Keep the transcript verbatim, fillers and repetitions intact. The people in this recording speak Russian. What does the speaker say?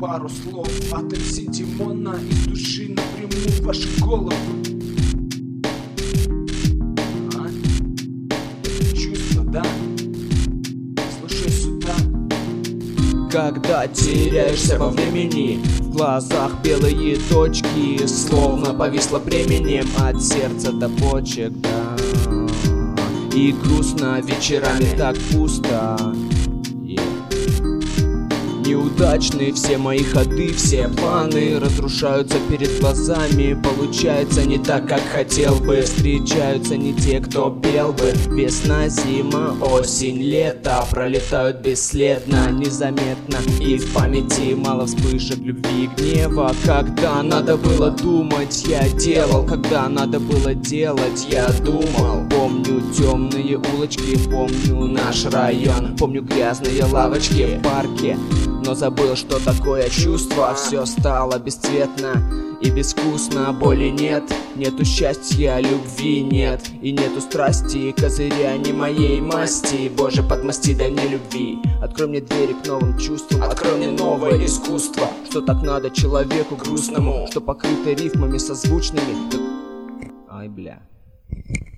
пару слов от эм си Димона из души напрямую в вашу голову. А? Это чувство, да? Слушай сюда. Когда теряешься во времени, в глазах белые точки, словно повисло бременем от сердца до почек, да. И грустно вечерами так пусто. Yeah. Неудачны все мои ходы, все планы разрушаются перед глазами. Получается не так, как хотел бы. Встречаются не те, кто пел бы. Весна, зима, осень, лето пролетают бесследно, незаметно. И в памяти мало вспышек любви и гнева. Когда надо было думать, я делал. Когда надо было делать, я думал. Помню темные улочки, помню наш район, помню грязные лавочки в парке. Но забыл, что такое чувство. Все стало бесцветно и безвкусно. Боли нет, нету счастья, любви нет. И нету страсти, козыря не моей масти. Боже, подмости, дай мне любви. Открой мне двери к новым чувствам, открой мне новое искусство. Что так надо человеку грустному, что покрыто рифмами созвучными. Ай, бля.